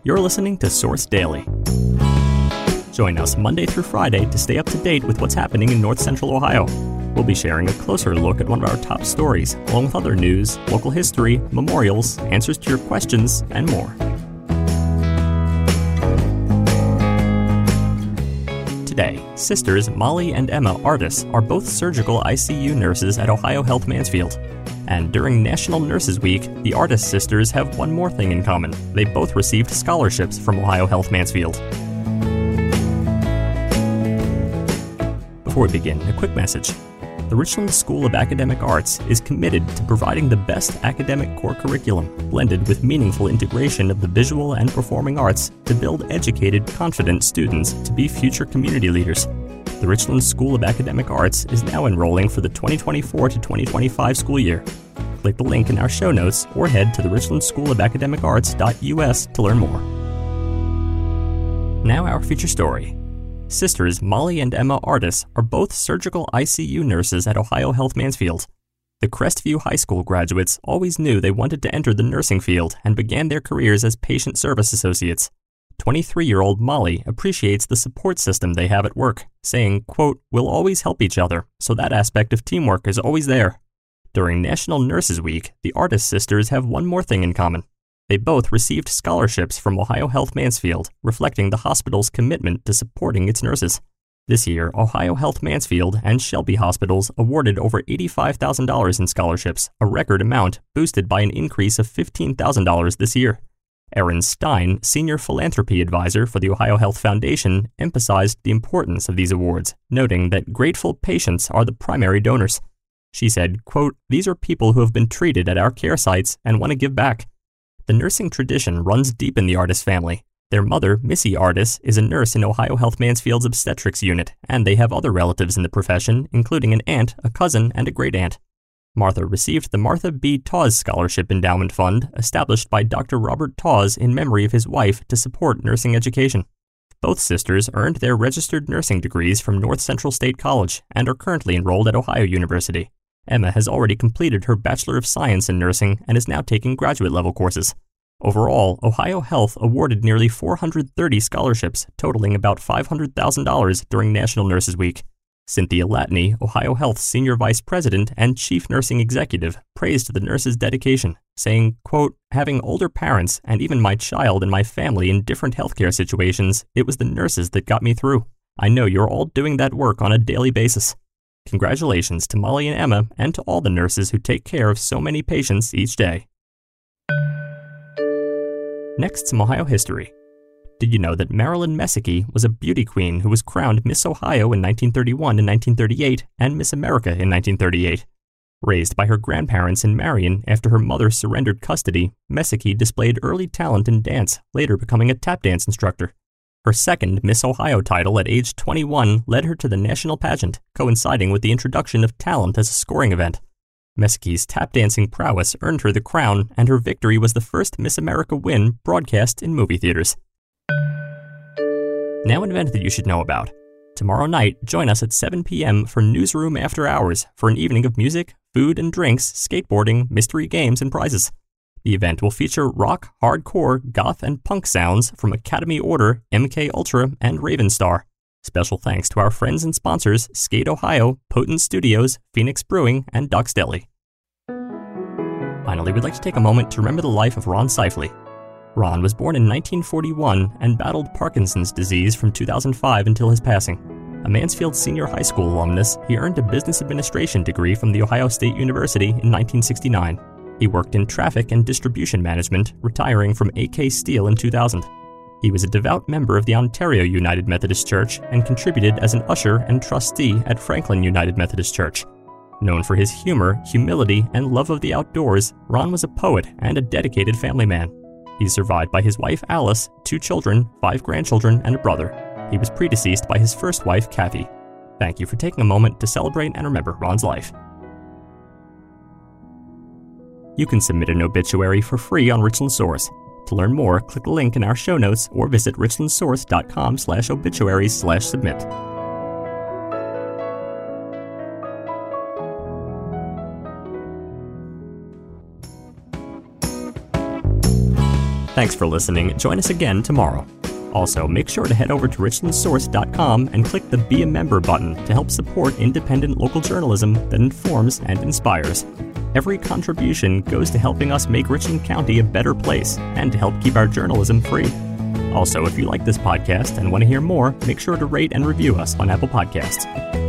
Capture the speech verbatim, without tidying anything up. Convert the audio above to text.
You're listening to Source Daily. Join us Monday through Friday to stay up to date with what's happening in North Central Ohio. We'll be sharing a closer look at one of our top stories, along with other news, local history, memorials, answers to your questions, and more. Today, sisters Molly and Emma Artis are both surgical I C U nurses at Ohio Health Mansfield. And during National Nurses Week, the Artis sisters have one more thing in common. They both received scholarships from Ohio Health Mansfield. Before we begin, a quick message. The Richland School of Academic Arts is committed to providing the best academic core curriculum, blended with meaningful integration of the visual and performing arts to build educated, confident students to be future community leaders. The Richland School of Academic Arts is now enrolling for the twenty twenty-four to twenty twenty-five school year. Click the link in our show notes or head to the richland school of academic arts dot U S to learn more. Now our feature story. Sisters Molly and Emma Artis are both surgical I C U nurses at Ohio Health Mansfield. The Crestview High School graduates always knew they wanted to enter the nursing field and began their careers as patient service associates. twenty-three-year-old Molly appreciates the support system they have at work, saying, quote, "We'll always help each other, so that aspect of teamwork is always there." During National Nurses Week, the Artis sisters have one more thing in common. They both received scholarships from Ohio Health Mansfield, reflecting the hospital's commitment to supporting its nurses. This year, Ohio Health Mansfield and Shelby Hospitals awarded over eighty-five thousand dollars in scholarships, a record amount boosted by an increase of fifteen thousand dollars this year. Erin Stein, Senior Philanthropy Advisor for the Ohio Health Foundation, emphasized the importance of these awards, noting that grateful patients are the primary donors. She said, quote, "These are people who have been treated at our care sites and want to give back." The nursing tradition runs deep in the Artis family. Their mother, Missy Artis, is a nurse in Ohio Health Mansfield's obstetrics unit, and they have other relatives in the profession, including an aunt, a cousin, and a great-aunt. Martha received the Martha B. Taws Scholarship Endowment Fund, established by Doctor Robert Taws in memory of his wife to support nursing education. Both sisters earned their registered nursing degrees from North Central State College and are currently enrolled at Ohio University. Emma has already completed her Bachelor of Science in Nursing and is now taking graduate-level courses. Overall, Ohio Health awarded nearly four hundred thirty scholarships, totaling about five hundred thousand dollars during National Nurses Week. Cynthia Latney, Ohio Health's Senior Vice President and Chief Nursing Executive, praised the nurses' dedication, saying, quote, "Having older parents and even my child and my family in different healthcare situations, it was the nurses that got me through. I know you're all doing that work on a daily basis." Congratulations to Molly and Emma and to all the nurses who take care of so many patients each day. Next, some Ohio history. Did you know that Marilyn Messicky was a beauty queen who was crowned Miss Ohio in nineteen thirty-one and nineteen thirty-eight and Miss America in nineteen thirty-eight? Raised by her grandparents in Marion after her mother surrendered custody, Messicky displayed early talent in dance, later becoming a tap dance instructor. Her second Miss Ohio title at age twenty-one led her to the national pageant, coinciding with the introduction of talent as a scoring event. Messicky's tap dancing prowess earned her the crown, and her victory was the first Miss America win broadcast in movie theaters. Now an event that you should know about. Tomorrow night, join us at seven p.m. for Newsroom After Hours for an evening of music, food and drinks, skateboarding, mystery games, and prizes. The event will feature rock, hardcore, goth, and punk sounds from Academy Order, M K Ultra, and Ravenstar. Special thanks to our friends and sponsors, Skate Ohio, Potent Studios, Phoenix Brewing, and Ducks Deli. Finally, we'd like to take a moment to remember the life of Ron Seifley. Ron was born in nineteen forty-one and battled Parkinson's disease from two thousand five until his passing. A Mansfield Senior High School alumnus, he earned a business administration degree from The Ohio State University in nineteen sixty-nine. He worked in traffic and distribution management, retiring from A K Steel in two thousand. He was a devout member of the Ontario United Methodist Church and contributed as an usher and trustee at Franklin United Methodist Church. Known for his humor, humility, and love of the outdoors, Ron was a poet and a dedicated family man. He's survived by his wife Alice, two children, five grandchildren, and a brother. He was predeceased by his first wife, Kathy. Thank you for taking a moment to celebrate and remember Ron's life. You can submit an obituary for free on Richland Source. To learn more, click the link in our show notes or visit richlandsource.com slash obituaries slash submit. Thanks for listening. Join us again tomorrow. Also, make sure to head over to richland source dot com and click the Be a Member button to help support independent local journalism that informs and inspires. Every contribution goes to helping us make Richland County a better place and to help keep our journalism free. Also, if you like this podcast and want to hear more, make sure to rate and review us on Apple Podcasts.